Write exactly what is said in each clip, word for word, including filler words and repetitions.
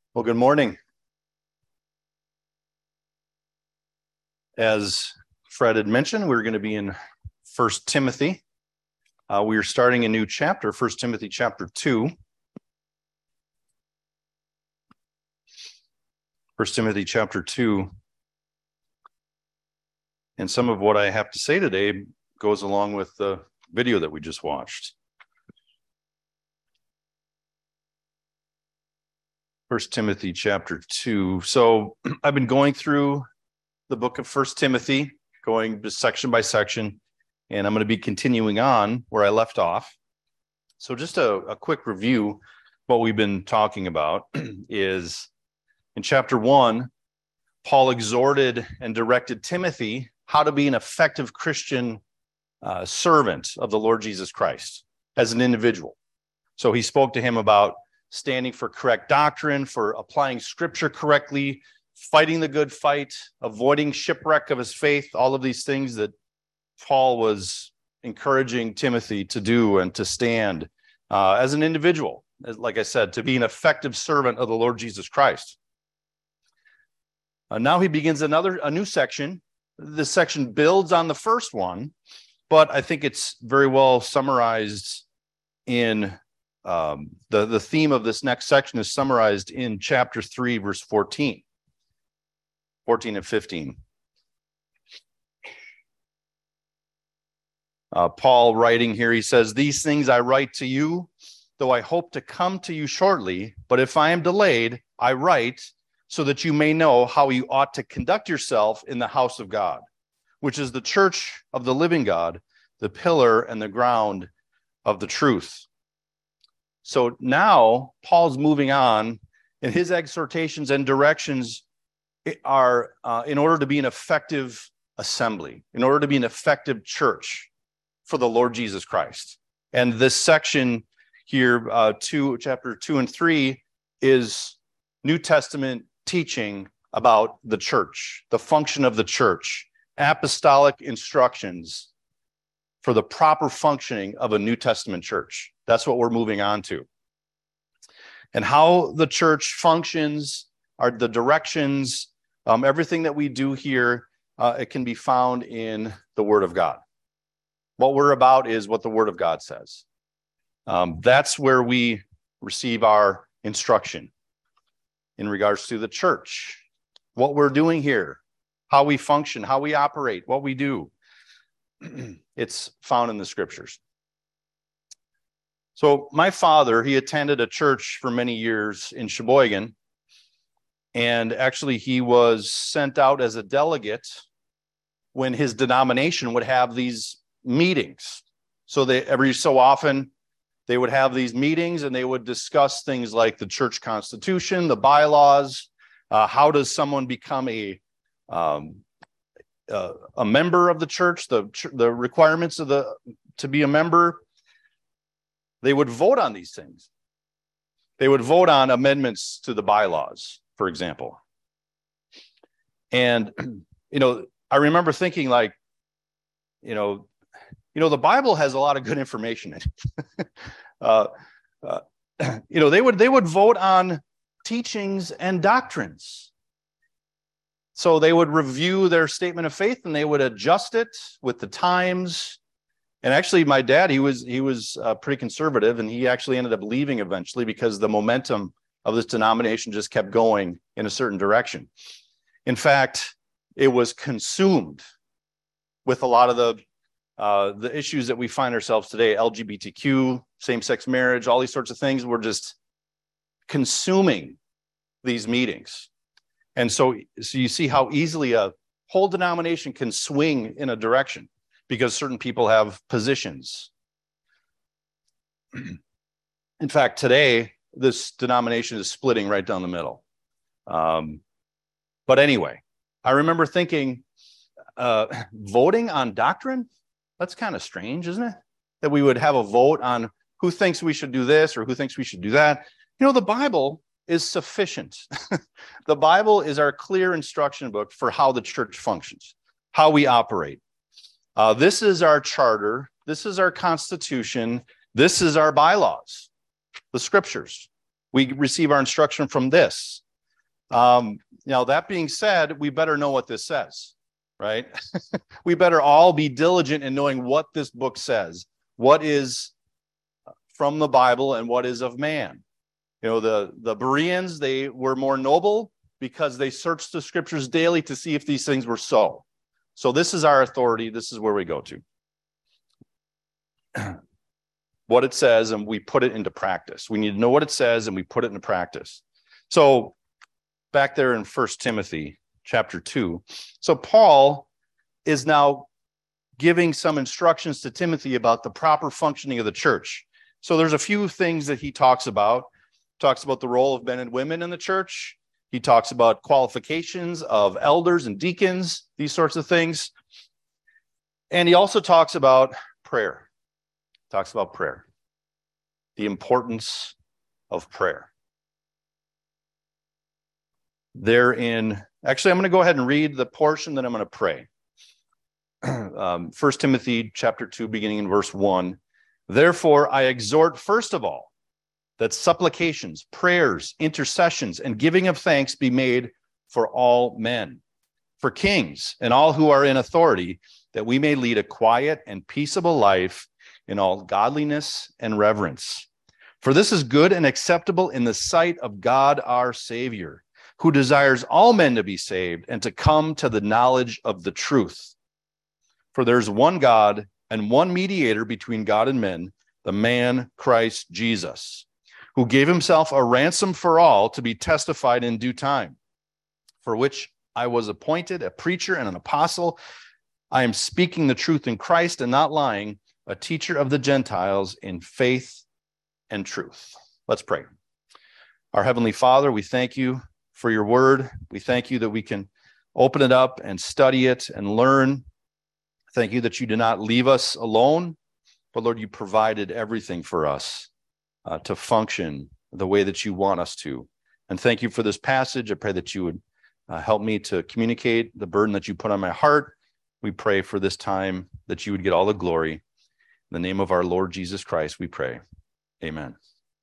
Well, good morning. As Fred had mentioned, we're going to be in First Timothy. Uh, we are starting a new chapter, First Timothy chapter two. First Timothy chapter two. And some of what I have to say today goes along with the video that we just watched. First Timothy chapter two. So I've been going through the book of First Timothy, going just section by section, and I'm going to be continuing on where I left off. So just a, a quick review. What we've been talking about is in chapter one, Paul exhorted and directed Timothy how to be an effective Christian uh, servant of the Lord Jesus Christ as an individual. So he spoke to him about standing for correct doctrine, for applying scripture correctly, fighting the good fight, avoiding shipwreck of his faith, all of these things that Paul was encouraging Timothy to do and to stand uh, as an individual, as, like I said, to be an effective servant of the Lord Jesus Christ. Uh, now he begins another, a new section. This section builds on the first one, but I think it's very well summarized in um, the, the theme of this next section is summarized in chapter three, verse fourteen. fourteen and fifteen. Uh, Paul writing here, he says, "These things I write to you, though I hope to come to you shortly. But if I am delayed, I write so that you may know how you ought to conduct yourself in the house of God, which is the church of the living God, the pillar and the ground of the truth." So now Paul's moving on, and his exhortations and directions are uh, in order to be an effective assembly, in order to be an effective church for the Lord Jesus Christ. And this section here, uh, two, chapter two and three, is New Testament teaching about the church, the function of the church, apostolic instructions for the proper functioning of a New Testament church. That's what we're moving on to. And how the church functions are the directions. Um, everything that we do here, uh, it can be found in the Word of God. What we're about is what the Word of God says. Um, that's where we receive our instruction in regards to the church, what we're doing here, how we function, how we operate, what we do. It's found in the scriptures. So my father, he attended a church for many years in Sheboygan. And actually, he was sent out as a delegate when his denomination would have these meetings. So they every so often, they would have these meetings and they would discuss things like the church constitution, the bylaws, uh, how does someone become a um, uh, a member of the church, the the requirements of the to be a member. They would vote on these things. They would vote on amendments to the bylaws, for example. And, you know, I remember thinking like, you know, you know, the Bible has a lot of good information in it. uh, uh, you know, they would they would vote on teachings and doctrines. So they would review their statement of faith and they would adjust it with the times. And actually, my dad, he was he was uh, pretty conservative, and he actually ended up leaving eventually because the momentum of this denomination just kept going in a certain direction. In fact, it was consumed with a lot of the uh, the issues that we find ourselves today, L G B T Q, same-sex marriage, all these sorts of things were just consuming these meetings. And so, so you see how easily a whole denomination can swing in a direction because certain people have positions. In fact, today, this denomination is splitting right down the middle. Um, but anyway, I remember thinking, uh, voting on doctrine? That's kind of strange, isn't it? That we would have a vote on who thinks we should do this or who thinks we should do that. You know, the Bible is sufficient. The Bible is our clear instruction book for how the church functions, how we operate. Uh, this is our charter. This is our constitution. This is our bylaws, the scriptures. We receive our instruction from this. Um, now, that being said, we better know what this says, right? We better all be diligent in knowing what this book says, what is from the Bible and what is of man. You know, the, the Bereans, they were more noble because they searched the scriptures daily to see if these things were so. So this is our authority. This is where we go to. What it says, and we put it into practice. We need to know what it says, and we put it into practice. So back there in First Timothy chapter two. So Paul is now giving some instructions to Timothy about the proper functioning of the church. So there's a few things that he talks about. Talks about the role of men and women in the church. He talks about qualifications of elders and deacons, these sorts of things. And he also talks about prayer. Talks about prayer. The importance of prayer. There in, actually, I'm going to go ahead and read the portion, then I'm going to pray. um, First Timothy chapter two, beginning in verse one. Therefore, I exhort, first of all, that supplications, prayers, intercessions, and giving of thanks be made for all men, for kings and all who are in authority, that we may lead a quiet and peaceable life in all godliness and reverence. For this is good and acceptable in the sight of God our Savior, who desires all men to be saved and to come to the knowledge of the truth. For there's one God and one mediator between God and men, the man Christ Jesus, who gave himself a ransom for all to be testified in due time, for which I was appointed a preacher and an apostle. I am speaking the truth in Christ and not lying, a teacher of the Gentiles in faith and truth. Let's pray. Our Heavenly Father, we thank you for your word. We thank you that we can open it up and study it and learn. Thank you that you did not leave us alone, but Lord, you provided everything for us uh, to function the way that you want us to. And thank you for this passage. I pray that you would uh, help me to communicate the burden that you put on my heart. We pray for this time that you would get all the glory. In the name of our Lord Jesus Christ, we pray. Amen.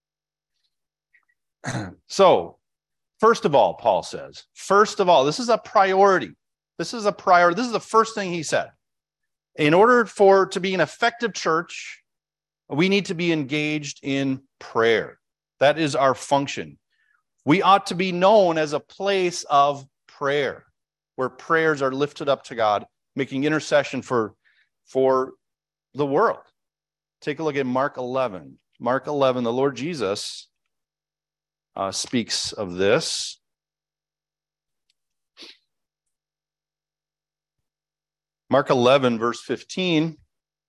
So, first of all, Paul says, first of all, this is a priority. This is a priority. This is the first thing he said. In order for to be an effective church, we need to be engaged in prayer. That is our function. We ought to be known as a place of prayer, where prayers are lifted up to God, making intercession for, for the world. Take a look at Mark eleven. Mark eleven, the Lord Jesus uh, speaks of this. Mark eleven, verse fifteen.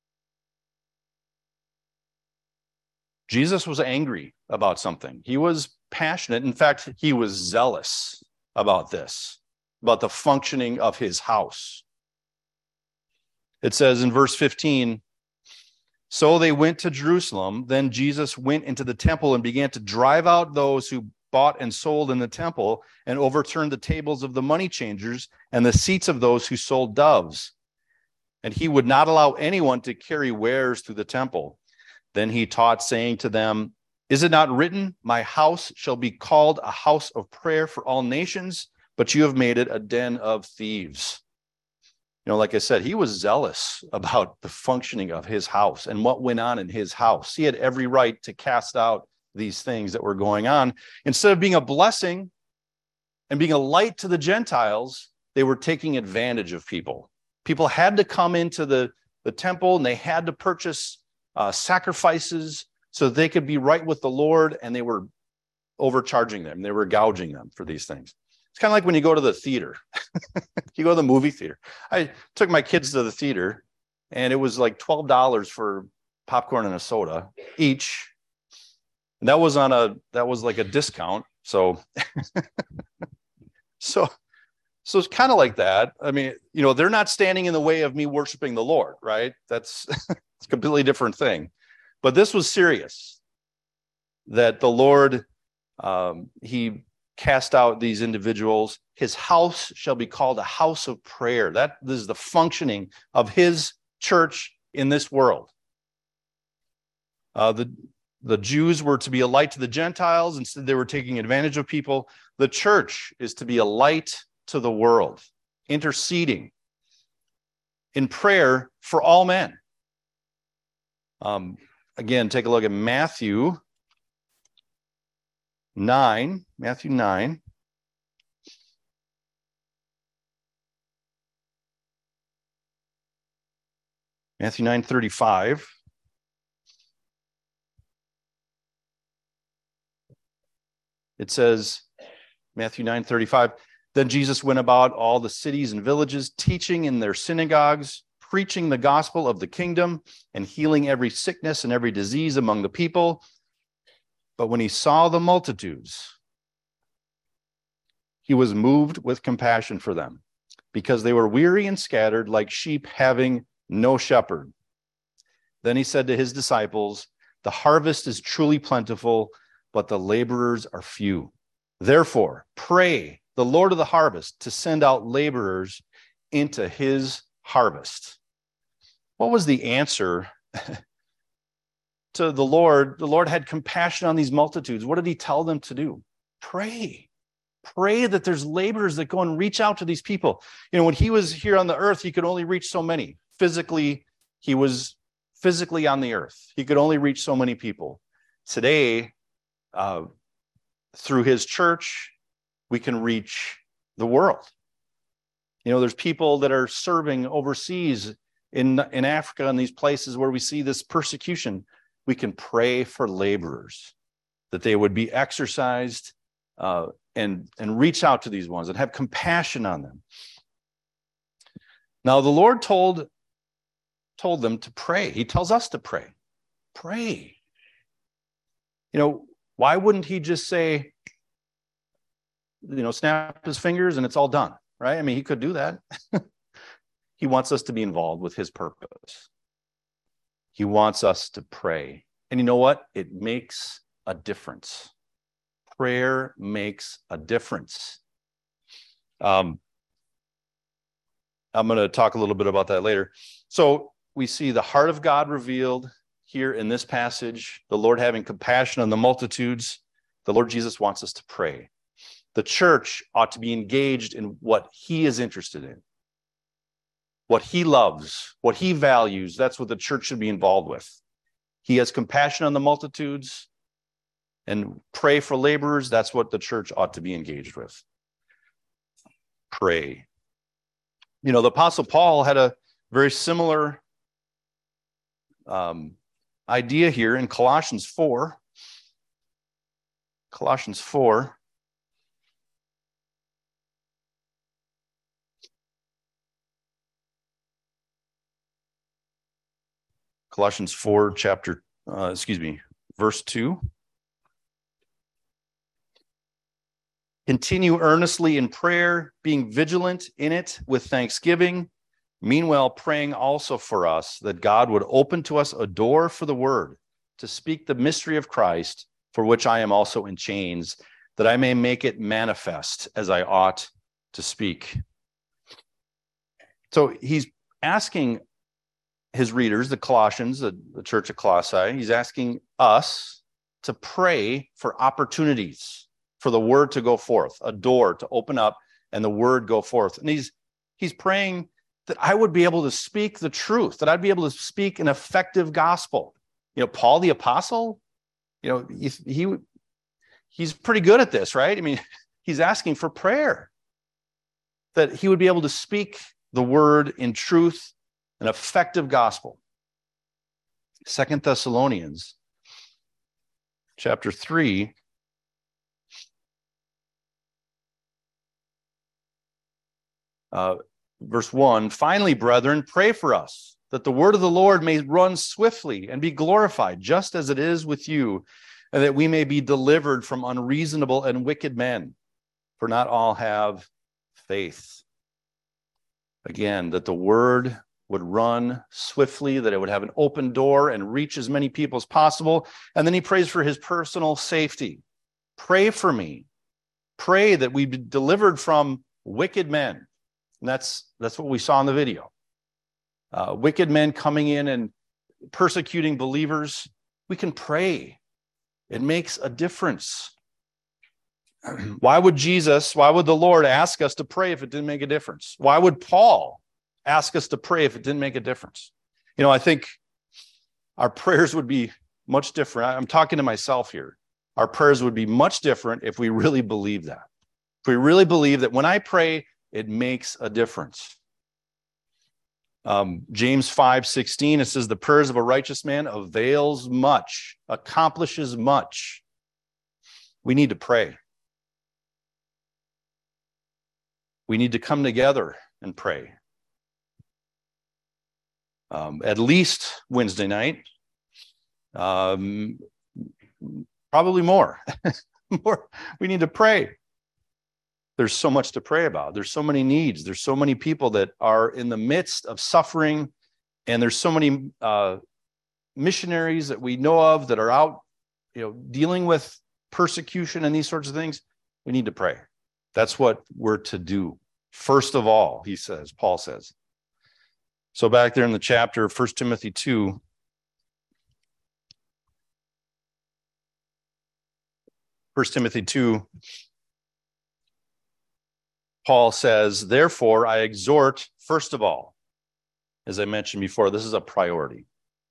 Jesus was angry about something. He was passionate. In fact, he was zealous about this, about the functioning of his house. It says in verse fifteen, so they went to Jerusalem. Then Jesus went into the temple and began to drive out those who bought and sold in the temple and overturned the tables of the money changers and the seats of those who sold doves. And he would not allow anyone to carry wares through the temple. Then he taught, saying to them, is it not written, my house shall be called a house of prayer for all nations, but you have made it a den of thieves. You know, like I said, he was zealous about the functioning of his house and what went on in his house. He had every right to cast out these things that were going on. Instead of being a blessing and being a light to the Gentiles, they were taking advantage of people. People had to come into the, the temple and they had to purchase uh, sacrifices so that they could be right with the Lord, and they were overcharging them. They were gouging them for these things. It's kind of like when you go to the theater. You go to the movie theater. I took my kids to the theater, and it was like twelve dollars for popcorn and a soda each. And that was on a, that was like a discount. So, so, so it's kind of like that. I mean, you know, they're not standing in the way of me worshiping the Lord, right? That's it's a completely different thing. But this was serious, that the Lord, um, he cast out these individuals. His house shall be called a house of prayer. That this is the functioning of his church in this world. Uh, the the Jews were to be a light to the Gentiles. Instead, they were taking advantage of people. The church is to be a light to the world, interceding in prayer for all men. Um, again, take a look at Matthew nine, Matthew nine. Matthew nine thirty-five. It says, Matthew nine thirty-five, then Jesus went about all the cities and villages, teaching in their synagogues, preaching the gospel of the kingdom, and healing every sickness and every disease among the people. But when he saw the multitudes, he was moved with compassion for them, because they were weary and scattered like sheep having no shepherd. Then he said to his disciples, the harvest is truly plentiful, but the laborers are few. Therefore, pray the Lord of the harvest to send out laborers into his harvest. What was the answer to the Lord? The Lord had compassion on these multitudes. What did he tell them to do? Pray. Pray that there's laborers that go and reach out to these people. You know, when he was here on the earth, he could only reach so many. Physically, he was physically on the earth. He could only reach so many people. Today, uh, through his church, we can reach the world. You know, there's people that are serving overseas in, in Africa and these places where we see this persecution. We can pray for laborers, that they would be exercised uh, and, and reach out to these ones and have compassion on them. Now, the Lord told, told them to pray. He tells us to pray. Pray. You know, why wouldn't he just say, you know, snap his fingers and it's all done, right? I mean, he could do that. He wants us to be involved with his purpose. He wants us to pray. And you know what? It makes a difference. Prayer makes a difference. Um, I'm going to talk a little bit about that later. So we see the heart of God revealed here in this passage, the Lord having compassion on the multitudes. The Lord Jesus wants us to pray. The church ought to be engaged in what he is interested in, what he loves, what he values. That's what the church should be involved with. He has compassion on the multitudes, and pray for laborers. That's what the church ought to be engaged with. Pray. You know, the Apostle Paul had a very similar um, idea here in Colossians four. Colossians four. Colossians four, chapter, uh, excuse me, verse two. Continue earnestly in prayer, being vigilant in it with thanksgiving. Meanwhile, praying also for us that God would open to us a door for the word to speak the mystery of Christ, for which I am also in chains, that I may make it manifest as I ought to speak. So he's asking his readers, the Colossians, the, the church of Colossae, he's asking us to pray for opportunities for the word to go forth, a door to open up and the word go forth. And he's he's praying that I would be able to speak the truth, that I'd be able to speak an effective gospel. You know, Paul the apostle, you know, he, he he's pretty good at this, right? I mean, he's asking for prayer, that he would be able to speak the word in truth, an effective gospel. Second Thessalonians chapter three. Uh, verse one, finally, brethren, pray for us, that the word of the Lord may run swiftly and be glorified, just as it is with you, and that we may be delivered from unreasonable and wicked men, for not all have faith. Again, that the word would run swiftly, that it would have an open door and reach as many people as possible. And then he prays for his personal safety. Pray for me. Pray that we be delivered from wicked men. And that's, that's what we saw in the video. Uh, wicked men coming in and persecuting believers. We can pray It makes a difference. Why would Jesus, why would the Lord ask us to pray if it didn't make a difference? Why would Paul ask us to pray if it didn't make a difference? You know, I think our prayers would be much different. I'm talking to myself here. Our prayers would be much different if we really believe that. If we really believe that when I pray, it makes a difference. Um, James five sixteen, it says, the prayers of a righteous man avails much, accomplishes much. We need to pray. We need to come together and pray. Um, at least Wednesday night. Um, probably more. more. We need to pray. There's so much to pray about. There's so many needs. There's so many people that are in the midst of suffering. And there's so many uh, missionaries that we know of that are out, you know, dealing with persecution and these sorts of things. We need to pray. That's what we're to do. First of all, he says, Paul says. So back there in the chapter, First Timothy two. First Timothy two. Paul says, therefore, I exhort, first of all, as I mentioned before, this is a priority.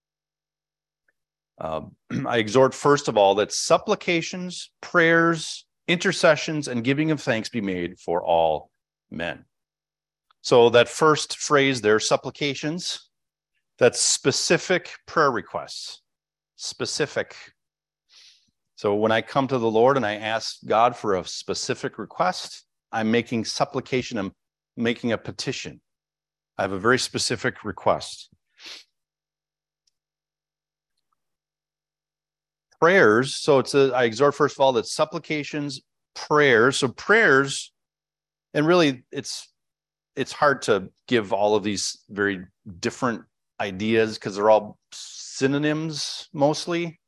Um, I exhort, first of all, that supplications, prayers, intercessions, and giving of thanks be made for all men. So that first phrase there, supplications, that's specific prayer requests. Specific. So when I come to the Lord and I ask God for a specific request, I'm making supplication, I'm making a petition. I have a very specific request. Prayers, so it's a, I exhort first of all that supplications, prayers. So prayers, and really it's it's hard to give all of these very different ideas because they're all synonyms mostly.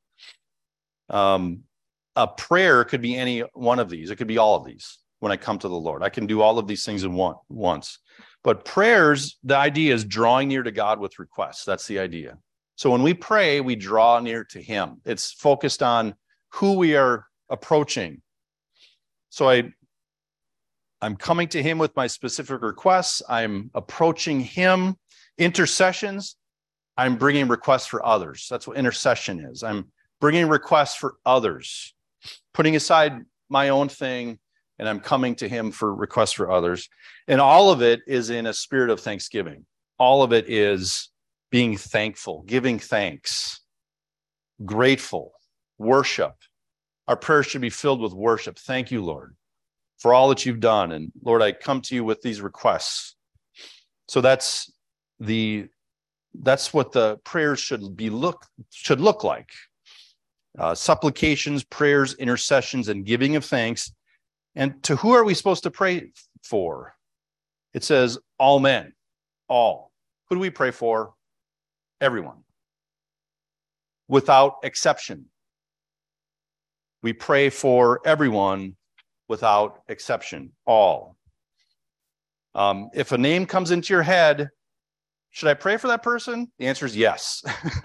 Um, a prayer could be any one of these. It could be all of these. When I come to the Lord, I can do all of these things in one once. But prayers, the idea is drawing near to God with requests. That's the idea. So when we pray, we draw near to him. It's focused on who we are approaching. So I, I'm coming to him with my specific requests. I'm approaching him. Intercessions, I'm bringing requests for others. That's what intercession is. I'm bringing requests for others, putting aside my own thing, and I'm coming to him for requests for others. And all of it is in a spirit of thanksgiving. All of it is being thankful, giving thanks, grateful, worship. Our prayers should be filled with worship. Thank you, Lord, for all that you've done. And Lord, I come to you with these requests. So that's the that's what the prayers should be look should look like. Uh, supplications, prayers, intercessions, and giving of thanks. And to who are we supposed to pray for? It says all men, all. Who do we pray for? Everyone. Without exception. We pray for everyone without exception, all. Um, if a name comes into your head, should I pray for that person? The answer is yes.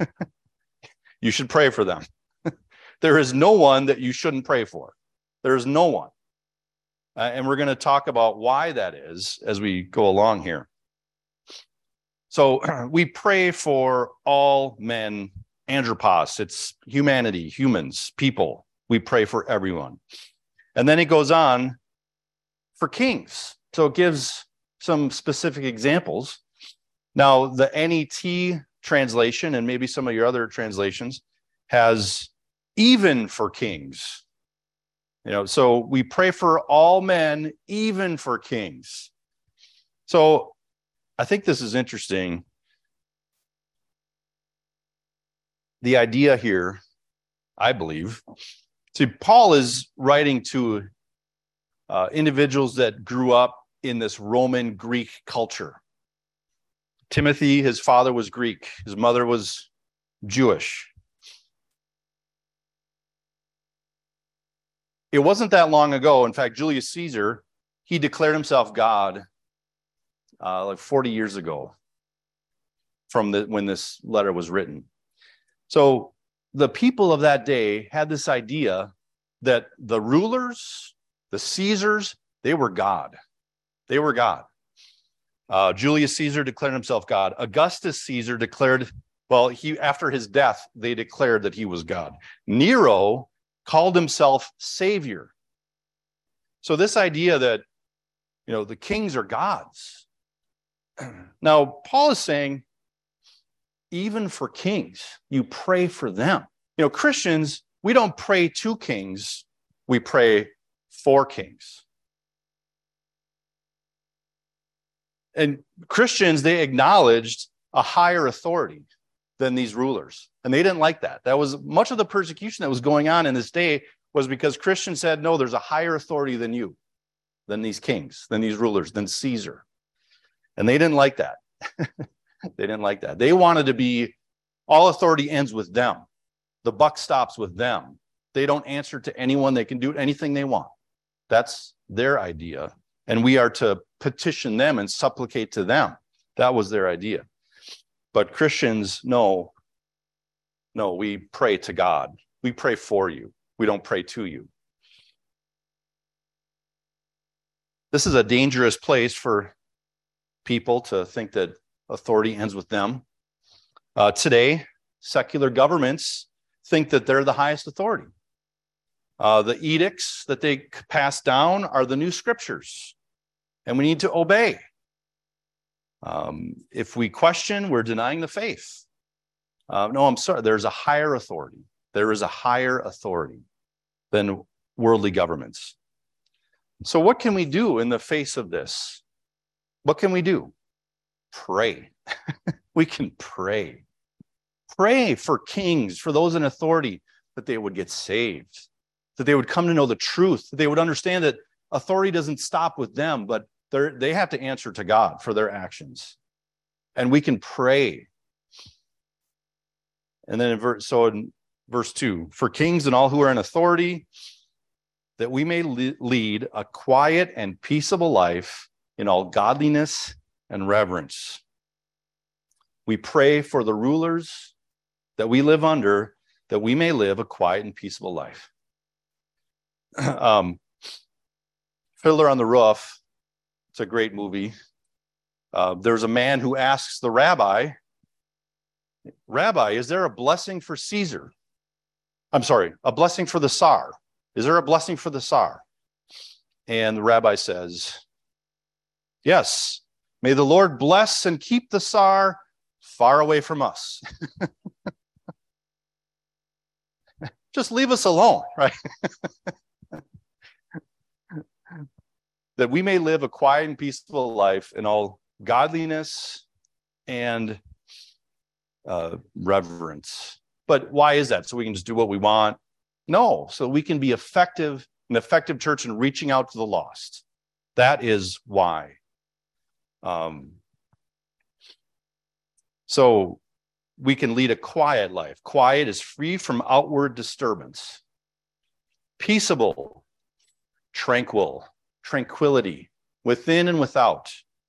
You should pray for them. There is no one that you shouldn't pray for. There is no one. Uh, and we're going to talk about why that is as we go along here. So we pray for all men, andropos, it's humanity, humans, people. We pray for everyone. And then it goes on for kings. So it gives some specific examples. Now, the N E T translation, and maybe some of your other translations, has even for kings. You know, so we pray for all men, even for kings. So I think this is interesting. The idea here, I believe, see, Paul is writing to uh, individuals that grew up in this Roman Greek culture. Timothy, his father was Greek. His mother was Jewish. It wasn't that long ago. In fact, Julius Caesar, he declared himself God uh, like forty years ago from the, when this letter was written. So the people of that day had this idea that the rulers, the Caesars, they were God. They were God. Uh, Julius Caesar declared himself God. Augustus Caesar declared, well, he after his death, they declared that he was God. Nero called himself Savior. So this idea that, you know, the kings are gods. Now, Paul is saying, even for kings, you pray for them. You know, Christians, we don't pray to kings, we pray for kings. And Christians, they acknowledged a higher authority than these rulers. And they didn't like that. That was much of the persecution that was going on in this day was because Christians said, no, there's a higher authority than you, than these kings, than these rulers, than Caesar. And they didn't like that. They didn't like that. They wanted to be, all authority ends with them. The buck stops with them. They don't answer to anyone. They can do anything they want. That's their idea. And we are to petition them and supplicate to them. That was their idea. But Christians, no, no, we pray to God. We pray for you. We don't pray to you. This is a dangerous place for people to think that authority ends with them. Uh, today, secular governments think that they're the highest authority. Uh, the edicts that they pass down are the new scriptures, and we need to obey. Um, if we question, we're denying the faith. Uh, no, I'm sorry. There's a higher authority. There is a higher authority than worldly governments. So what can we do in the face of this? What can we do? Pray. We can pray. Pray for kings, for those in authority, that they would get saved, that they would come to know the truth, that they would understand that authority doesn't stop with them, but they're, they have to answer to God for their actions. And we can pray. And then in verse, so in verse two, for kings and all who are in authority, that we may le- lead a quiet and peaceable life in all godliness and reverence. We pray for the rulers that we live under, that we may live a quiet and peaceable life. um, Fiddler on the Roof, it's a great movie. Uh, there's a man who asks the rabbi, Rabbi, is there a blessing for Caesar? I'm sorry, a blessing for the Tsar. Is there a blessing for the Tsar? And the rabbi says, yes, may the Lord bless and keep the Tsar far away from us. Just leave us alone, right? That we may live a quiet and peaceful life in all godliness and uh, reverence. But why is that? So we can just do what we want? No, so we can be effective, an effective church in reaching out to the lost. That is why. Um, so we can lead a quiet life. Quiet is free from outward disturbance. Peaceable, tranquil, tranquility, within and without.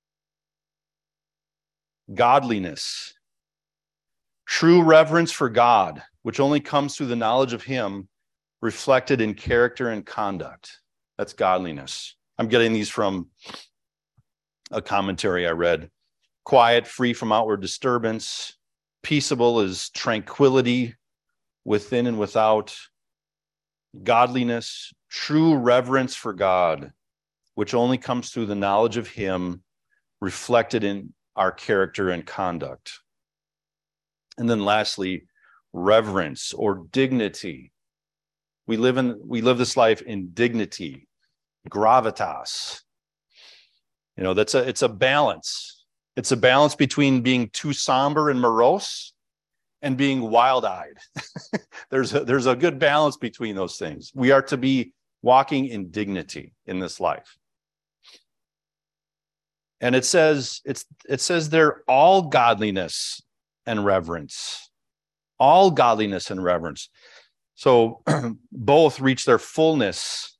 Godliness, true reverence for God, which only comes through the knowledge of Him, reflected in character and conduct. That's godliness. I'm getting these from a commentary I read. Quiet, free from outward disturbance. Peaceable is tranquility, within and without. Godliness, true reverence for God, which only comes through the knowledge of Him, reflected in our character and conduct. And then lastly, reverence or dignity. We live in we live this life in dignity, gravitas. You know, that's a it's a balance. It's a balance between being too somber and morose and being wild-eyed. there's a, there's a good balance between those things. We are to be walking in dignity in this life. And it says it's it says they're all godliness and reverence. All godliness and reverence. So both reach their fullness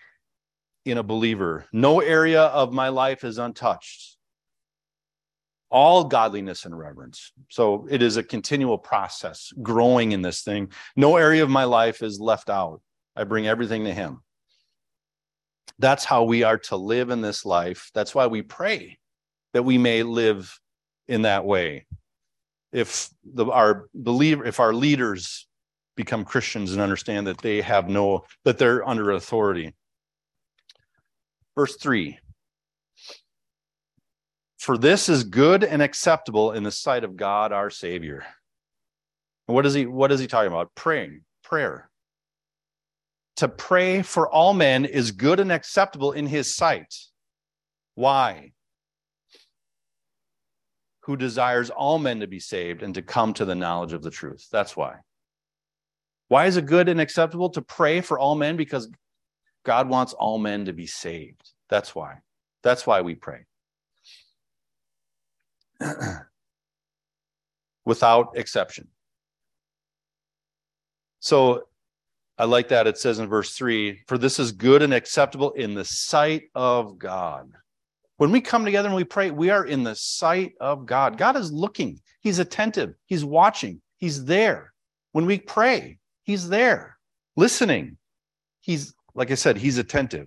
in a believer. No area of my life is untouched. all godliness and reverence. So it is a continual process, growing in this thing. No area of my life is left out. I bring everything to him. That's how we are to live in this life. That's why we pray that we may live in that way. If the, our believer, if our leaders become Christians and understand that they have no, that they're under authority. Verse three. For this is good and acceptable in the sight of God, our Savior. What is he, what is he talking about? Praying, prayer. To pray for all men is good and acceptable in his sight. Why? Who desires all men to be saved and to come to the knowledge of the truth. That's why. Why is it good and acceptable to pray for all men? Because God wants all men to be saved. That's why. That's why we pray. Without exception. So I like that it says in verse three, for this is good and acceptable in the sight of God. When we come together and we pray, we are in the sight of God. God is looking. He's attentive. He's watching. He's there. When we pray, he's there, listening. He's, like I said, he's attentive.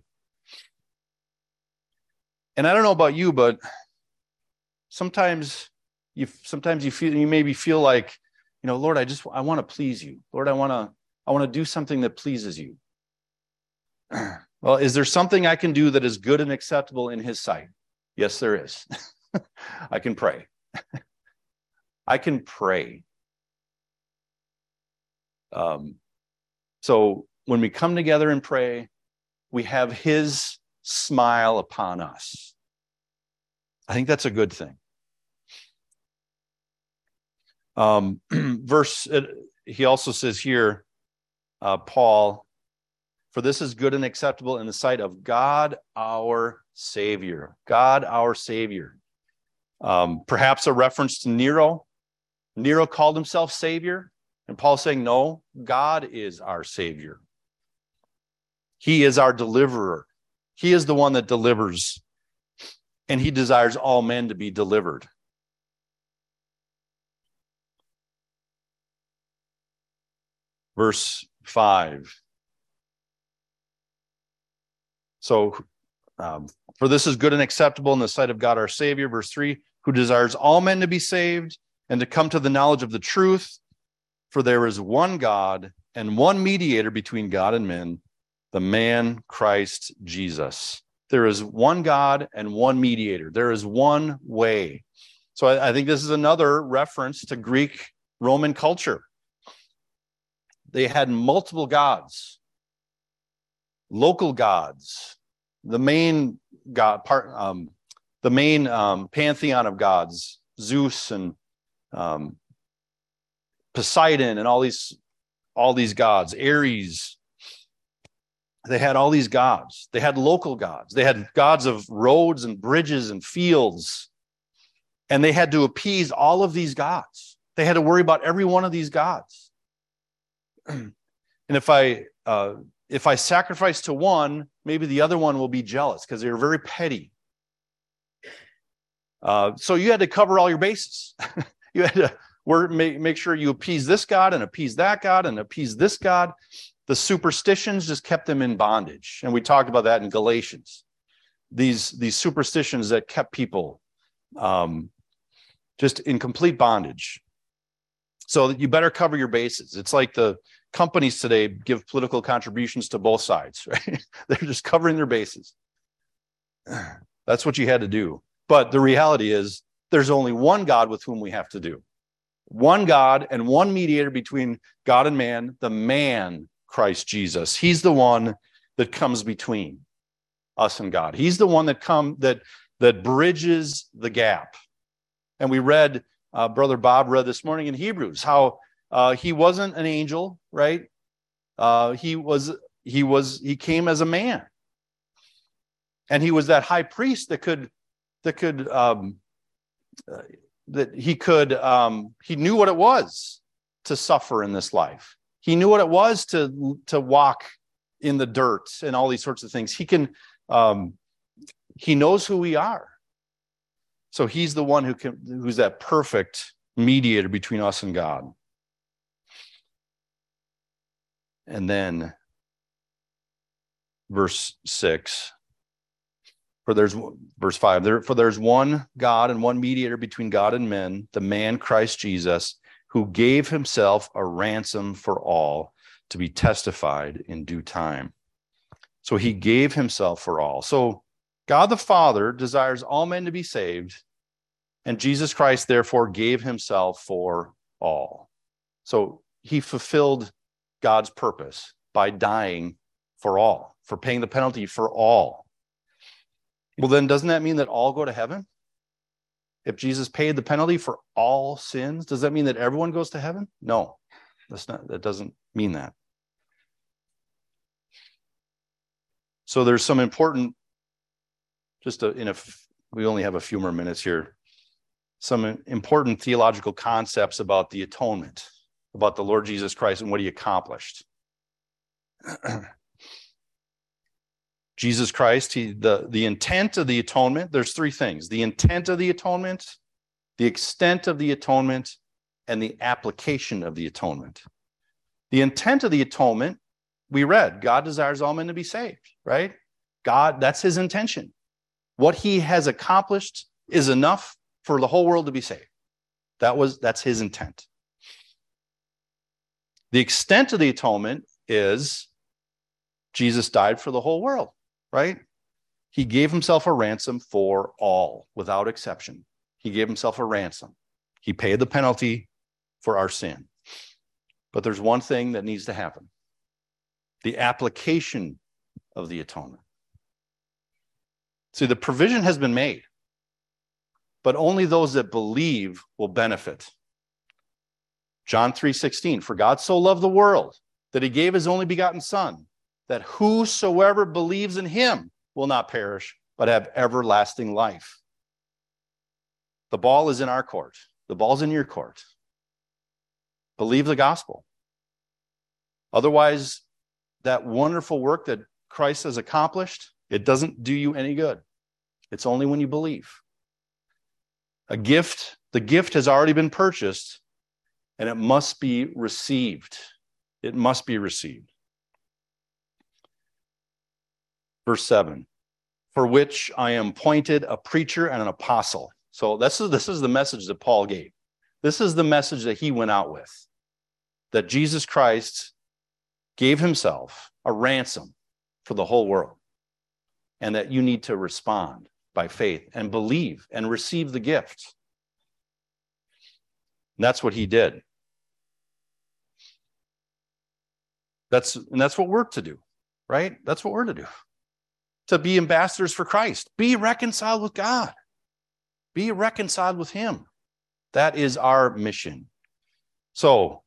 And I don't know about you, but sometimes you sometimes you feel you maybe feel like, you know, Lord, I just I want to please you. Lord, I want to I want to do something that pleases you. Well, is there something I can do that is good and acceptable in his sight? Yes, there is. I can pray. I can pray. Um, so when we come together and pray, we have his smile upon us. I think that's a good thing. Um, verse, uh, he also says here, uh, Paul, for this is good and acceptable in the sight of God, our Savior. God, our Savior. Um, perhaps a reference to Nero. Nero called himself Savior. And Paul's saying, no, God is our Savior. He is our deliverer. He is the one that delivers. And he desires all men to be delivered. Verse five. So, um, for this is good and acceptable in the sight of God our Savior. Verse three, who desires all men to be saved and to come to the knowledge of the truth. For there is one God and one mediator between God and men, the man Christ Jesus. There is one God and one mediator. There is one way. So I, I think this is another reference to Greek Roman culture. They had multiple gods, local gods. The main god part, um, the main um, pantheon of gods, Zeus and um, Poseidon, and all these, all these gods, Ares. They had all these gods. They had local gods. They had gods of roads and bridges and fields, and they had to appease all of these gods. They had to worry about every one of these gods. And if I uh, if I sacrifice to one, maybe the other one will be jealous because they're very petty. Uh, so you had to cover all your bases. You had to work, make, make sure you appease this God and appease that God and appease this God. The superstitions just kept them in bondage. And we talked about that in Galatians. These, these superstitions that kept people um, just in complete bondage. So you better cover your bases. It's like the companies today give political contributions to both sides, right? They're just covering their bases. That's what you had to do. But the reality is there's only one God with whom we have to do. One God and one mediator between God and man, the man Christ Jesus. He's the one that comes between us and God. He's the one that come that that bridges the gap. And we read, uh, Brother Bob read this morning in Hebrews how uh, he wasn't an angel, right? Uh, he was he was he came as a man, and he was that high priest that could that could um, uh, that he could um, he knew what it was to suffer in this life. He knew what it was to to walk in the dirt and all these sorts of things. He can um, he knows who we are. So he's the one who can, who's that perfect mediator between us and God. And then verse six, for there's verse five, there, for there's one God and one mediator between God and men, the man Christ Jesus, who gave himself a ransom for all, to be testified in due time. So he gave himself for all. So God the Father desires all men to be saved, and Jesus Christ therefore gave himself for all. So he fulfilled God's purpose by dying for all, for paying the penalty for all. Well, then doesn't that mean that all go to heaven? If Jesus paid the penalty for all sins, does that mean that everyone goes to heaven? No, that's not, that doesn't mean that. So there's some important, just a, in a, we only have a few more minutes here, some important theological concepts about the atonement, about the Lord Jesus Christ and what he accomplished. Jesus Christ, he, the, the intent of the atonement, there's three things: the intent of the atonement, the extent of the atonement, and the application of the atonement. The intent of the atonement, we read, God desires all men to be saved, right? God, that's his intention. What he has accomplished is enough for the whole world to be saved. That was, that's his intent. The extent of the atonement is Jesus died for the whole world, right? He gave himself a ransom for all, without exception. He gave himself a ransom. He paid the penalty for our sin. But there's one thing that needs to happen: the application of the atonement. See, the provision has been made, but only those that believe will benefit. John three sixteen, for God so loved the world that he gave his only begotten Son, that whosoever believes in him will not perish, but have everlasting life. The ball is in our court. The ball's in your court. Believe the gospel. Otherwise, that wonderful work that Christ has accomplished, it doesn't do you any good. It's only when you believe. A gift, the gift has already been purchased, and it must be received. It must be received. Verse seven, for which I am appointed a preacher and an apostle. So this is, this is the message that Paul gave. This is the message that he went out with, that Jesus Christ gave himself a ransom for the whole world, and that you need to respond by faith and believe and receive the gift. And that's what he did. That's, and that's what we're to do, right? That's what we're to do. To be ambassadors for Christ. Be reconciled with God. Be reconciled with him. That is our mission. So,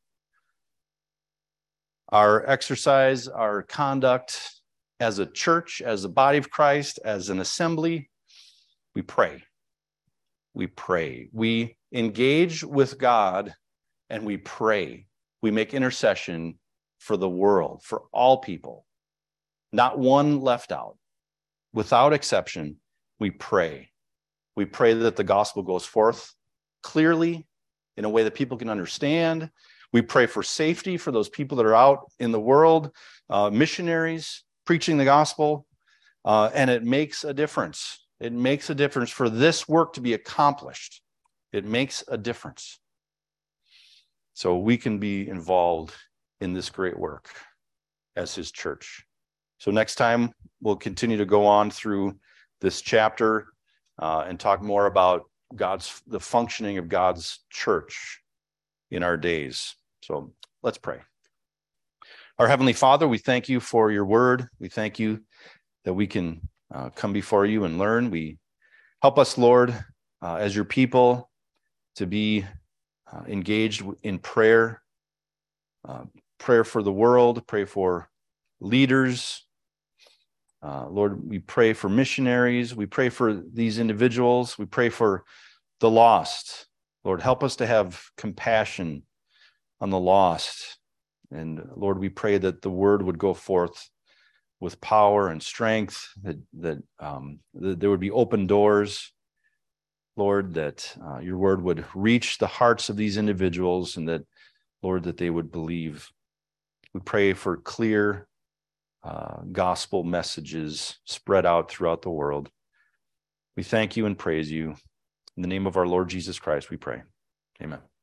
our exercise, our conduct as a church, as a body of Christ, as an assembly, we pray. We pray. We engage with God and we pray. We make intercession for the world, for all people. Not one left out. Without exception, we pray. We pray that the gospel goes forth clearly in a way that people can understand. We pray for safety for those people that are out in the world, uh, missionaries preaching the gospel, uh, and it makes a difference. It makes a difference for this work to be accomplished. It makes a difference. So we can be involved in this great work as his church. So next time, we'll continue to go on through this chapter uh, and talk more about God's, the functioning of God's church in our days. So let's pray. Our Heavenly Father, we thank you for your word. We thank you that we can uh, come before you and learn. We help us, Lord, uh, as your people, to be uh, engaged in prayer, uh, prayer for the world, pray for leaders. Uh, Lord, we pray for missionaries. We pray for these individuals. We pray for the lost. Lord, help us to have compassion on the lost. And Lord, we pray that the word would go forth with power and strength, that, that, um, that there would be open doors. Lord, that uh, your word would reach the hearts of these individuals and that, Lord, that they would believe. We pray for clear uh, gospel messages spread out throughout the world. We thank you and praise you. In the name of our Lord Jesus Christ, we pray. Amen.